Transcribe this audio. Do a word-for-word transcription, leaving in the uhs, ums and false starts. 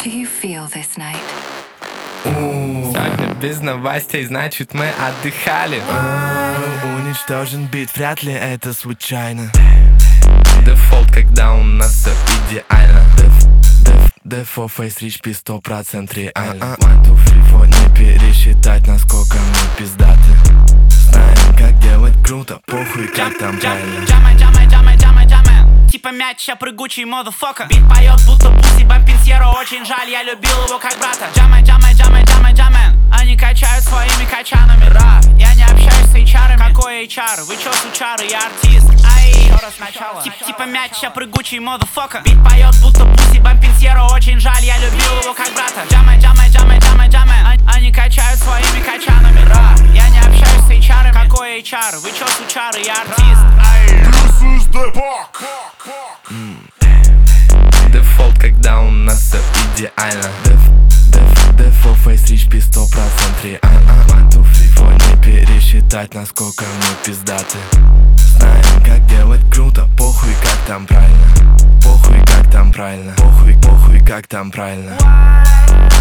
do you feel this night? Сегодня без новостей, значит мы отдыхали. Уничтожен бит, вряд ли это случайно. Дефолт, когда у нас все идеально. Дефо, фейс, рич, пи, сто процентов реально. One, two, three, four, не пересчитать, насколько мы пиздаты. Знаем, как делать круто, похуй, как там правильно. Типа мяч, я прыгучий, motherfucker. Бит поет, будто пуси, бомпинсьеро. Очень жаль, я любил его как брата. Джамай, джамай, джамай, джамай, джамай. Они качают своими качанами. Ра, я не общаюсь с эйч ар-ами. Какой эйч ар? Вы чё, сучары? Я артист. Ай, еще раз сначала. Тип, типа мяч, я прыгучий, motherfucker. Бит поет, будто пуси, бомпинсьеро. Очень жаль, я любил его как брата. Джамай, джамай, джамай, джамай, джамай. Они качают своими качанами. Ра, я не общаюсь с эйч ар-ами. Какой эйч ар? Вы чё, сучары? Я артист. Ай. Дефолт, когда у нас все идеально. Дефо, фейс, рич, пи, сто процентов реально. One, two, three, four, не пересчитать, насколько мы пиздаты. Знаем, как делать круто, похуй, как там правильно. Похуй, как там правильно. Похуй, похуй, как там правильно.